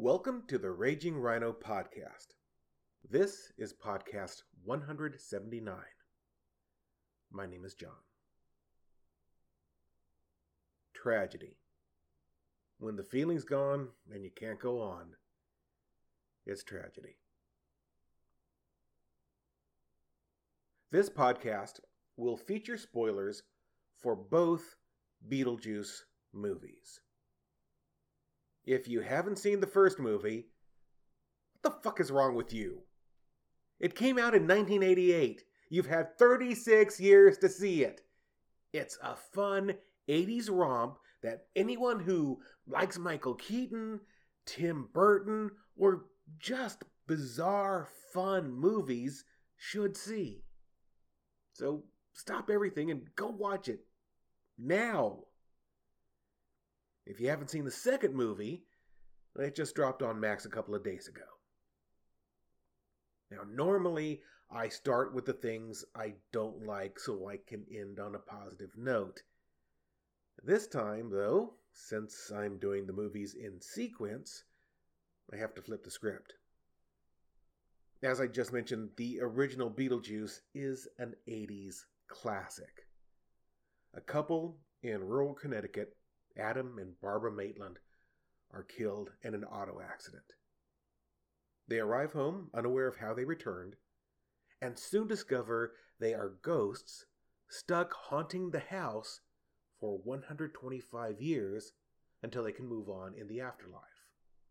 Welcome to the Raging Rhino Podcast. This is podcast 179. My name is John. Tragedy. When the feeling's gone and you can't go on, it's tragedy. This podcast will feature spoilers for both Beetlejuice movies. If you haven't seen the first movie, what the fuck is wrong with you? It came out in 1988. You've had 36 years to see it. It's a fun 80s romp that anyone who likes Michael Keaton, Tim Burton, or just bizarre, fun movies should see. So stop everything and go watch it. Now. If you haven't seen the second movie, it just dropped on Max a couple of days ago. Now, normally, I start with the things I don't like so I can end on a positive note. This time, though, since I'm doing the movies in sequence, I have to flip the script. As I just mentioned, the original Beetlejuice is an 80s classic. A couple in rural Connecticut, Adam and Barbara Maitland, are killed in an auto accident. They arrive home unaware of how they returned, and soon discover they are ghosts stuck haunting the house for 125 years until they can move on in the afterlife.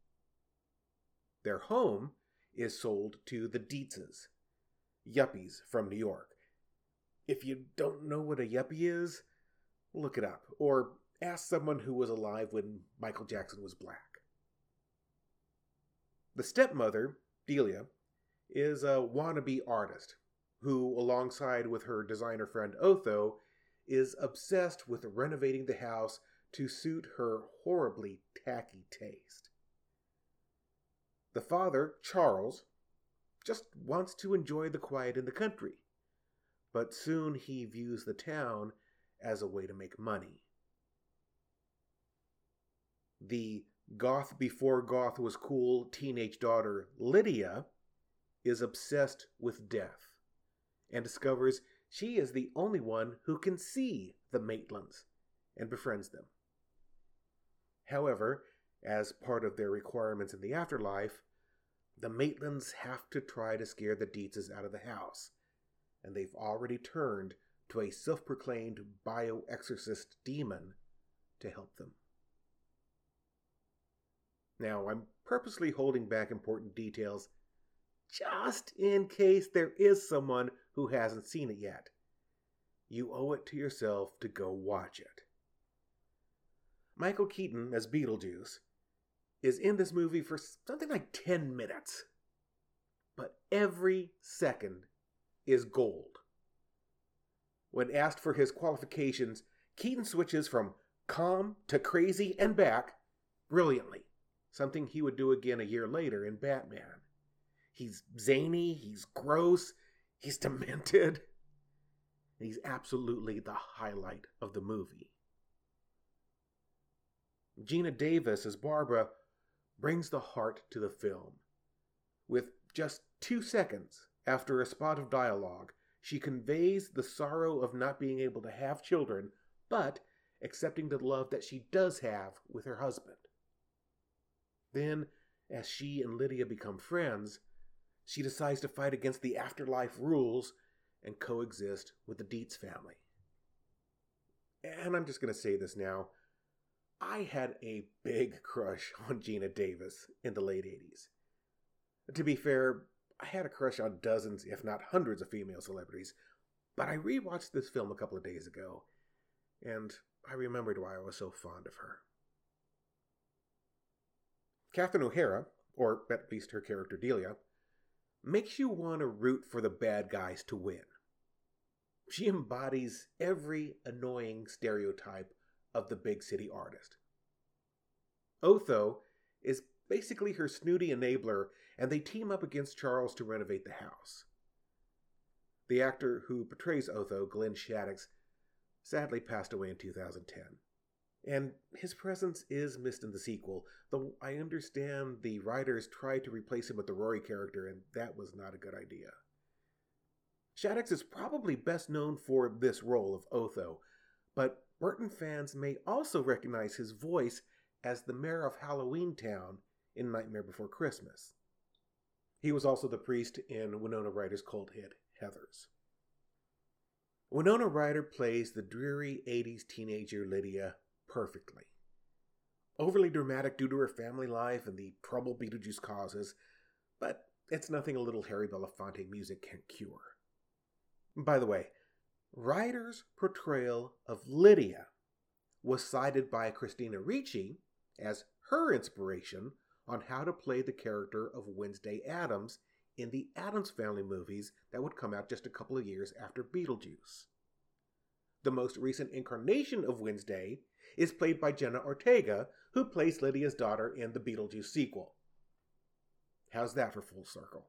Their home is sold to the Dietzes, yuppies from New York. If you don't know what a yuppie is, look it up, or ask someone who was alive when Michael Jackson was black. The stepmother, Delia, is a wannabe artist who, alongside with her designer friend Otho, is obsessed with renovating the house to suit her horribly tacky taste. The father, Charles, just wants to enjoy the quiet in the country, but soon he views the town as a way to make money. The goth before goth was cool teenage daughter, Lydia, is obsessed with death and discovers she is the only one who can see the Maitlands and befriends them. However, as part of their requirements in the afterlife, the Maitlands have to try to scare the Dietzes out of the house, and they've already turned to a self-proclaimed bio-exorcist demon to help them. Now, I'm purposely holding back important details just in case there is someone who hasn't seen it yet. You owe it to yourself to go watch it. Michael Keaton as Beetlejuice is in this movie for something like 10 minutes. But every second is gold. When asked for his qualifications, Keaton switches from calm to crazy and back brilliantly. Something he would do again a year later in Batman. He's zany, he's gross, he's demented. He's absolutely the highlight of the movie. Geena Davis as Barbara brings the heart to the film. With just 2 seconds after a spot of dialogue, she conveys the sorrow of not being able to have children, but accepting the love that she does have with her husband. Then, as she and Lydia become friends, she decides to fight against the afterlife rules and coexist with the Dietz family. And I'm just going to say this now. I had a big crush on Geena Davis in the late 80s. To be fair, I had a crush on dozens, if not hundreds of female celebrities, but I rewatched this film a couple of days ago, and I remembered why I was so fond of her. Catherine O'Hara, or at least her character Delia, makes you want to root for the bad guys to win. She embodies every annoying stereotype of the big city artist. Otho is basically her snooty enabler, and they team up against Charles to renovate the house. The actor who portrays Otho, Glenn Shaddix, sadly passed away in 2010. and his presence is missed in the sequel, though I understand the writers tried to replace him with the Rory character, and that was not a good idea. Shaddix is probably best known for this role of Otho, but Burton fans may also recognize his voice as the mayor of Halloween Town in Nightmare Before Christmas. He was also the priest in Winona Ryder's cult hit, Heathers. Winona Ryder plays the dreary 80s teenager Lydia perfectly. Overly dramatic due to her family life and the trouble Beetlejuice causes, but it's nothing a little Harry Belafonte music can't cure. By the way, Ryder's portrayal of Lydia was cited by Christina Ricci as her inspiration on how to play the character of Wednesday Addams in the Addams Family movies that would come out just a couple of years after Beetlejuice. The most recent incarnation of Wednesday is played by Jenna Ortega, who plays Lydia's daughter in the Beetlejuice sequel. How's that for full circle?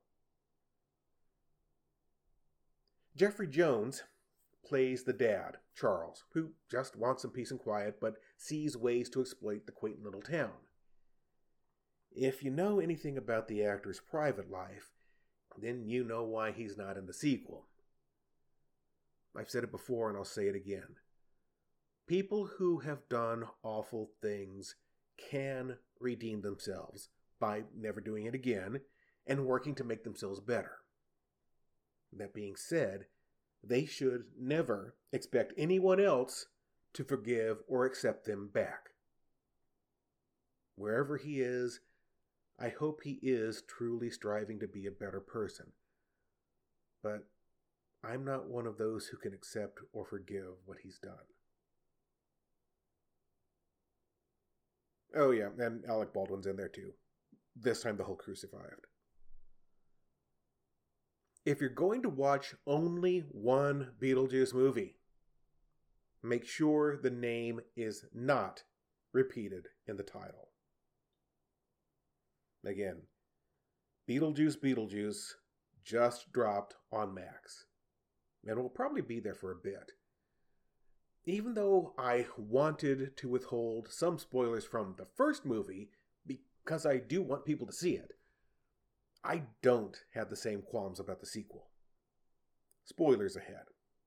Jeffrey Jones plays the dad, Charles, who just wants some peace and quiet but sees ways to exploit the quaint little town. If you know anything about the actor's private life, then you know why he's not in the sequel. I've said it before and I'll say it again. People who have done awful things can redeem themselves by never doing it again and working to make themselves better. That being said, they should never expect anyone else to forgive or accept them back. Wherever he is, I hope he is truly striving to be a better person. But I'm not one of those who can accept or forgive what he's done. Oh yeah, and Alec Baldwin's in there too. This time the whole crew survived. If you're going to watch only one Beetlejuice movie, make sure the name is not repeated in the title. Again, Beetlejuice just dropped on Max, and will probably be there for a bit. Even though I wanted to withhold some spoilers from the first movie, because I do want people to see it, I don't have the same qualms about the sequel. Spoilers ahead.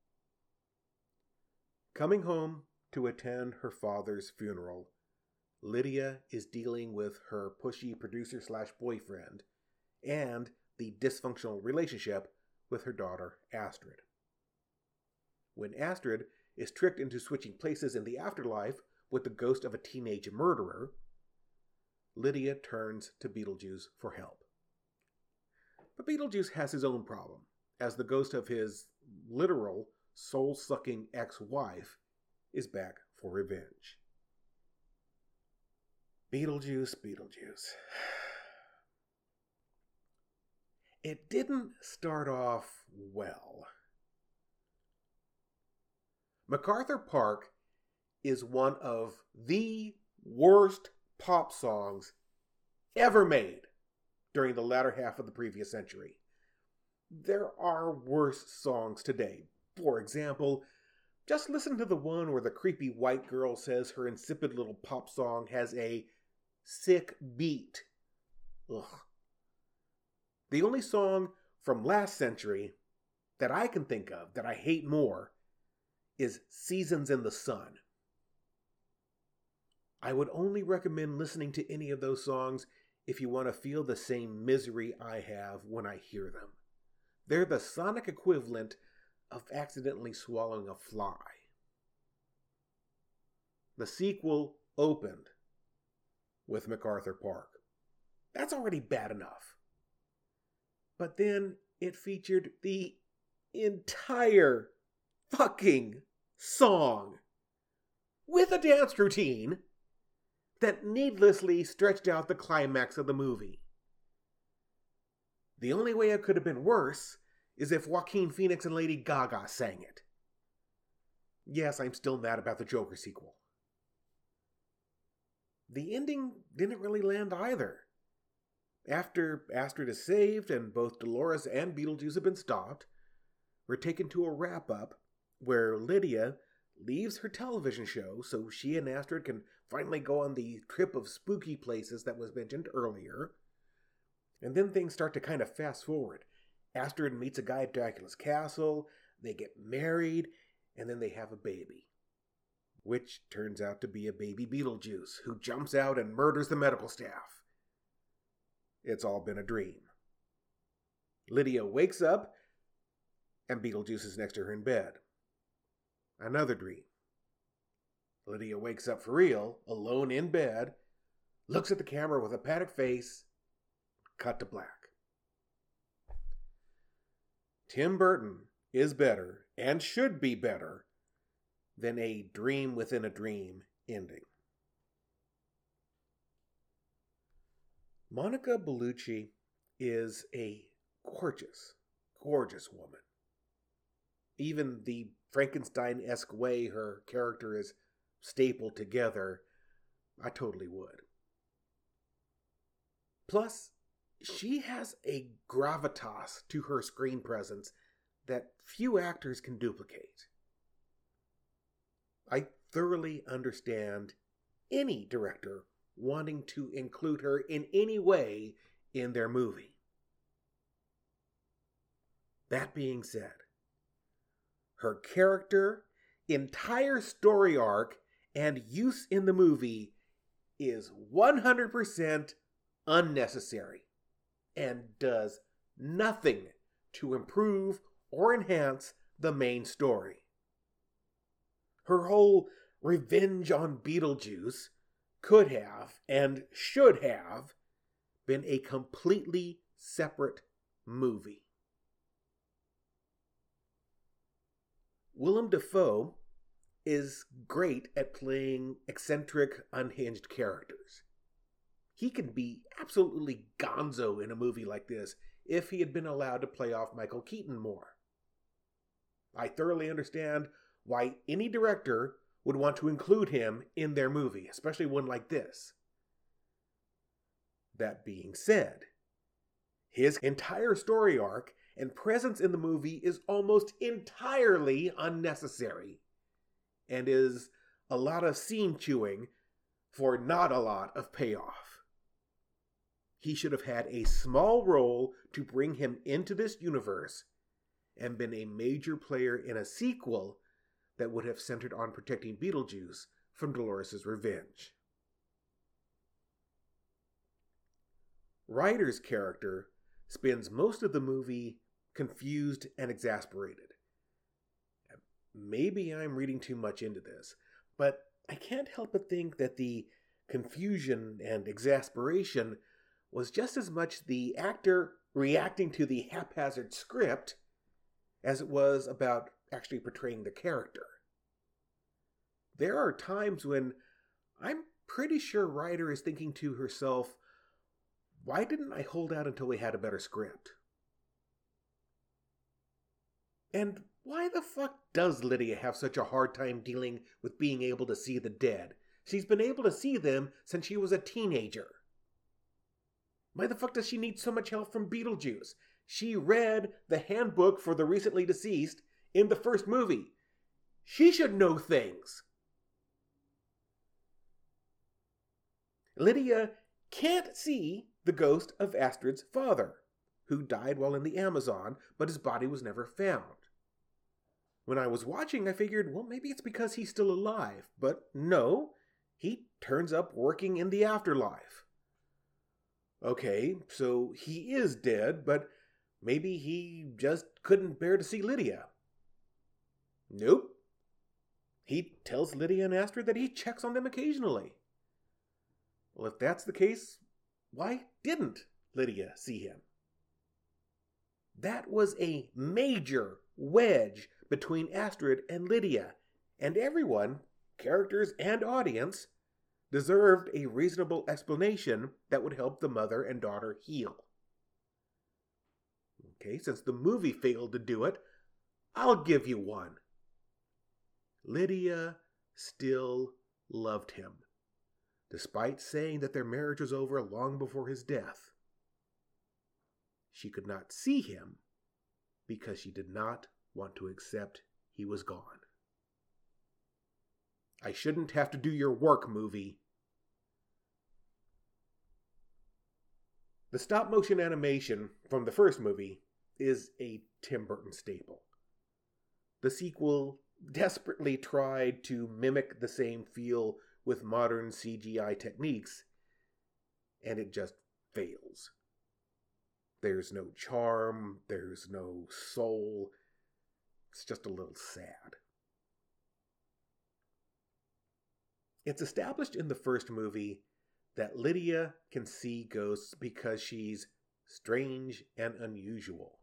Coming home to attend her father's funeral, Lydia is dealing with her pushy producer/boyfriend and the dysfunctional relationship with her daughter, Astrid. When Astrid is tricked into switching places in the afterlife with the ghost of a teenage murderer, Lydia turns to Beetlejuice for help. But Beetlejuice has his own problem, as the ghost of his literal soul-sucking ex-wife is back for revenge. Beetlejuice. It didn't start off well. MacArthur Park is one of the worst pop songs ever made during the latter half of the previous century. There are worse songs today. For example, just listen to the one where the creepy white girl says her insipid little pop song has a sick beat. Ugh. The only song from last century that I can think of that I hate more is Seasons in the Sun. I would only recommend listening to any of those songs if you want to feel the same misery I have when I hear them. They're the sonic equivalent of accidentally swallowing a fly. The sequel opened with MacArthur Park. That's already bad enough. But then it featured the entire fucking song with a dance routine that needlessly stretched out the climax of the movie. The only way it could have been worse is if Joaquin Phoenix and Lady Gaga sang it. Yes, I'm still mad about the Joker sequel. The ending didn't really land either. After Astrid is saved and both Dolores and Beetlejuice have been stopped, we're taken to a wrap-up where Lydia leaves her television show so she and Astrid can finally go on the trip of spooky places that was mentioned earlier. And then things start to kind of fast forward. Astrid meets a guy at Dracula's castle, they get married, and then they have a baby. Which turns out to be a baby Beetlejuice, who jumps out and murders the medical staff. It's all been a dream. Lydia wakes up, and Beetlejuice is next to her in bed. Another dream. Lydia wakes up for real, alone in bed, looks at the camera with a panicked face, cut to black. Tim Burton is better, and should be better, than a dream within a dream ending. Monica Bellucci is a gorgeous, gorgeous woman. Even the Frankenstein-esque way her character is stapled together, I totally would. Plus, she has a gravitas to her screen presence that few actors can duplicate. I thoroughly understand any director wanting to include her in any way in their movie. That being said, her character, entire story arc, and use in the movie is 100% unnecessary and does nothing to improve or enhance the main story. Her whole revenge on Beetlejuice could have and should have been a completely separate movie. Willem Dafoe is great at playing eccentric, unhinged characters. He can be absolutely gonzo in a movie like this if he had been allowed to play off Michael Keaton more. I thoroughly understand why any director would want to include him in their movie, especially one like this. That being said, his entire story arc and presence in the movie is almost entirely unnecessary, and is a lot of scene chewing for not a lot of payoff. He should have had a small role to bring him into this universe and been a major player in a sequel that would have centered on protecting Beetlejuice from Dolores' revenge. Ryder's character spends most of the movie confused and exasperated. Maybe I'm reading too much into this, but I can't help but think that the confusion and exasperation was just as much the actor reacting to the haphazard script as it was about actually portraying the character. There are times when I'm pretty sure Ryder is thinking to herself, why didn't I hold out until we had a better script? And why the fuck does Lydia have such a hard time dealing with being able to see the dead? She's been able to see them since she was a teenager. Why the fuck does she need so much help from Beetlejuice? She read the handbook for the recently deceased in the first movie. She should know things. Lydia can't see the ghost of Astrid's father, who died while in the Amazon, but his body was never found. When I was watching, I figured, well, maybe it's because he's still alive. But no, he turns up working in the afterlife. Okay, so he is dead, but maybe he just couldn't bear to see Lydia. Nope. He tells Lydia and Astrid that he checks on them occasionally. Well, if that's the case, why didn't Lydia see him? That was a major wedge between Astrid and Lydia, and everyone, characters and audience, deserved a reasonable explanation that would help the mother and daughter heal. Okay, since the movie failed to do it, I'll give you one. Lydia still loved him, despite saying that their marriage was over long before his death. She could not see him because she did not want to accept he was gone. I shouldn't have to do your work, movie. The stop-motion animation from the first movie is a Tim Burton staple. The sequel desperately tried to mimic the same feel with modern CGI techniques, and it just fails. There's no charm, there's no soul. It's just a little sad. It's established in the first movie that Lydia can see ghosts because she's strange and unusual.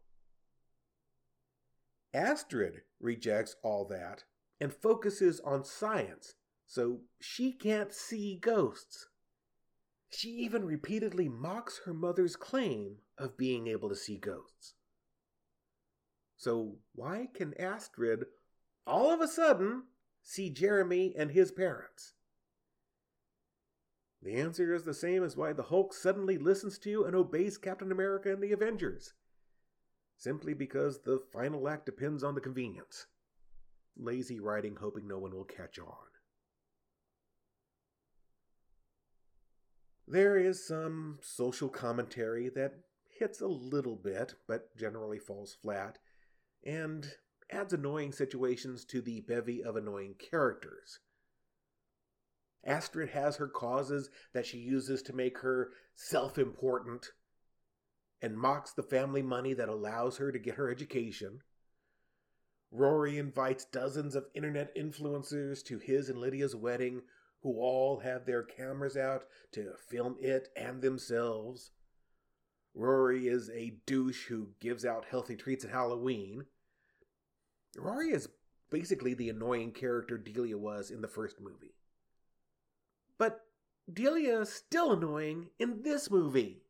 Astrid rejects all that and focuses on science, so she can't see ghosts. She even repeatedly mocks her mother's claim of being able to see ghosts. So why can Astrid all of a sudden see Jeremy and his parents? The answer is the same as why the Hulk suddenly listens to and obeys Captain America and the Avengers. Simply because the final act depends on the convenience. Lazy writing hoping no one will catch on. There is some social commentary that hits a little bit, but generally falls flat, and adds annoying situations to the bevy of annoying characters. Astrid has her causes that she uses to make her self-important, and mocks the family money that allows her to get her education. Rory invites dozens of internet influencers to his and Lydia's wedding, who all have their cameras out to film it and themselves. Rory is a douche who gives out healthy treats at Halloween. Rory is basically the annoying character Delia was in the first movie. But Delia is still annoying in this movie.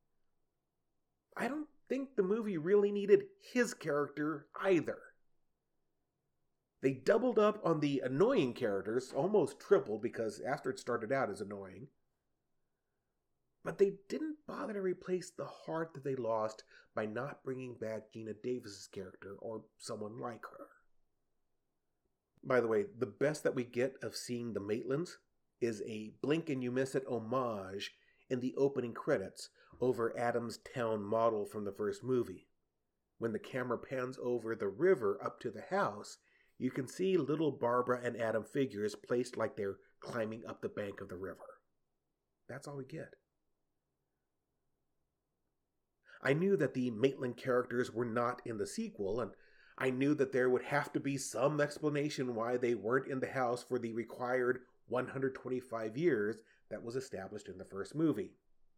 I don't think the movie really needed his character either. They doubled up on the annoying characters, almost tripled because Astrid started out as annoying. But they didn't bother to replace the heart that they lost by not bringing back Gina Davis's character or someone like her. By the way, the best that we get of seeing the Maitlands is a blink and you miss it homage in the opening credits over Adam's town model from the first movie. When the camera pans over the river up to the house, you can see little Barbara and Adam figures placed like they're climbing up the bank of the river. That's all we get. I knew that the Maitland characters were not in the sequel, and I knew that there would have to be some explanation why they weren't in the house for the required 125 years that was established in the first movie.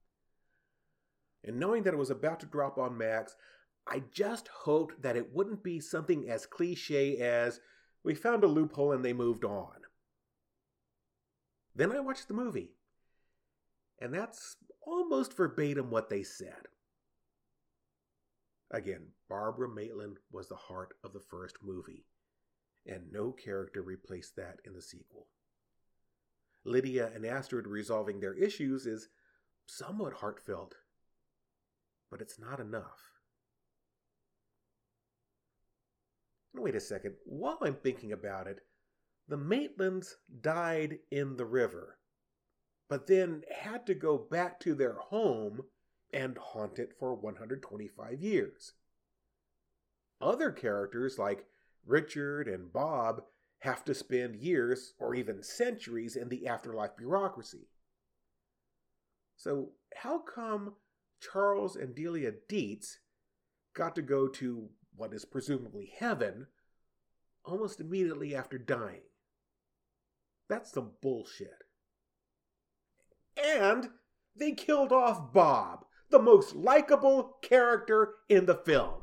And knowing that it was about to drop on Max, I just hoped that it wouldn't be something as cliche as, we found a loophole and they moved on. Then I watched the movie, and that's almost verbatim what they said. Again, Barbara Maitland was the heart of the first movie, and no character replaced that in the sequel. Lydia and Astrid resolving their issues is somewhat heartfelt, but it's not enough. And wait a second, while I'm thinking about it, the Maitlands died in the river, but then had to go back to their home and haunt it for 125 years. Other characters like Richard and Bob have to spend years or even centuries in the afterlife bureaucracy. So how come Charles and Delia Dietz got to go to what is presumably heaven almost immediately after dying? That's some bullshit. And they killed off Bob, the most likable character in the film.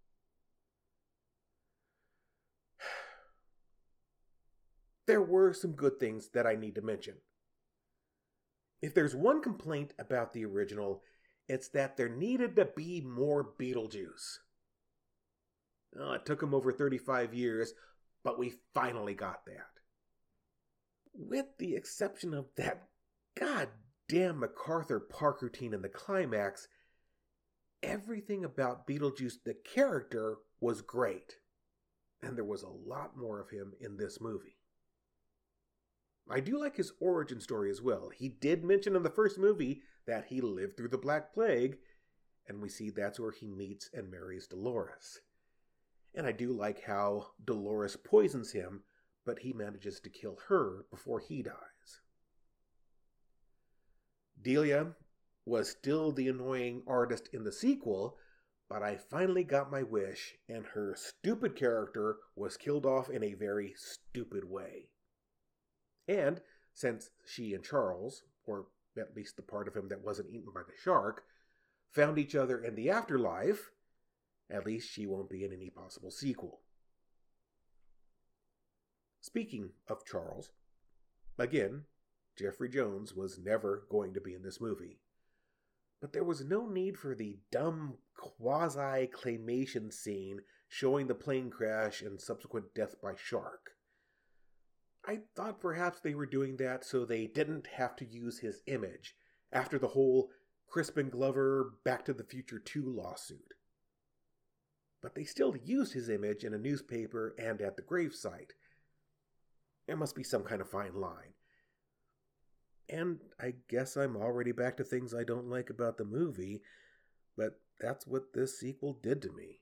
There were some good things that I need to mention. If there's one complaint about the original, it's that there needed to be more Beetlejuice. Oh, it took him over 35 years, but we finally got that. With the exception of that goddamn MacArthur Park routine in the climax, everything about Beetlejuice the character was great. And there was a lot more of him in this movie. I do like his origin story as well. He did mention in the first movie that he lived through the Black Plague, and we see that's where he meets and marries Dolores. And I do like how Dolores poisons him, but he manages to kill her before he dies. Delia was still the annoying artist in the sequel, but I finally got my wish, and her stupid character was killed off in a very stupid way. And since she and Charles, or at least the part of him that wasn't eaten by the shark, found each other in the afterlife, at least she won't be in any possible sequel. Speaking of Charles, again, Jeffrey Jones was never going to be in this movie. But there was no need for the dumb quasi-claymation scene showing the plane crash and subsequent death by shark. I thought perhaps they were doing that so they didn't have to use his image after the whole Crispin Glover Back to the Future 2 lawsuit. But they still used his image in a newspaper and at the gravesite. There must be some kind of fine line. And I guess I'm already back to things I don't like about the movie, but that's what this sequel did to me.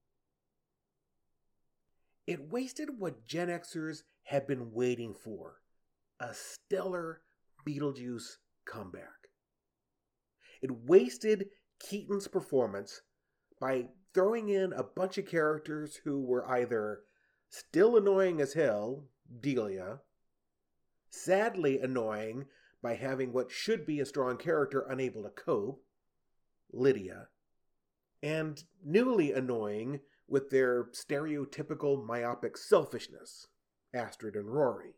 It wasted what Gen Xers had been waiting for, a stellar Beetlejuice comeback. It wasted Keaton's performance by throwing in a bunch of characters who were either still annoying as hell, Delia, sadly annoying by having what should be a strong character unable to cope, Lydia, and newly annoying with their stereotypical myopic selfishness, Astrid and Rory.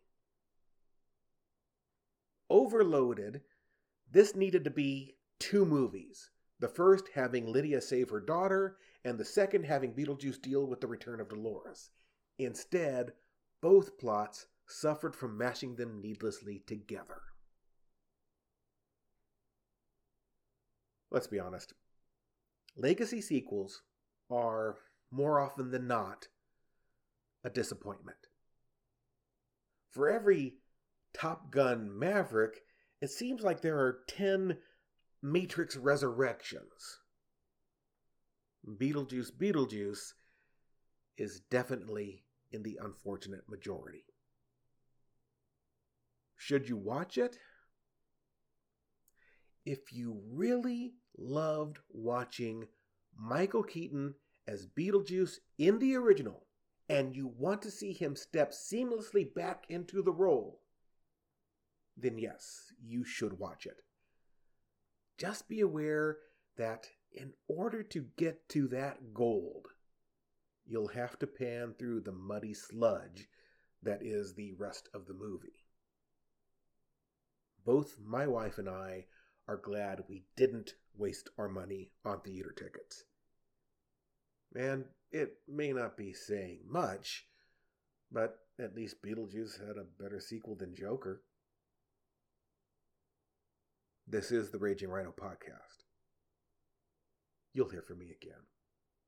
Overloaded, this needed to be 2 movies. The first having Lydia save her daughter, and the second having Beetlejuice deal with the return of Dolores. Instead, both plots suffered from mashing them needlessly together. Let's be honest. Legacy sequels are, more often than not, a disappointment. For every Top Gun Maverick, it seems like there are 10 Matrix Resurrections. Beetlejuice is definitely in the unfortunate majority. Should you watch it? If you really loved watching Michael Keaton as Beetlejuice in the original, and you want to see him step seamlessly back into the role, then yes, you should watch it. Just be aware that in order to get to that gold, you'll have to pan through the muddy sludge that is the rest of the movie. Both my wife and I are glad we didn't waste our money on theater tickets. And it may not be saying much, but at least Beetlejuice had a better sequel than Joker. This is the Raging Rhino Podcast. You'll hear from me again.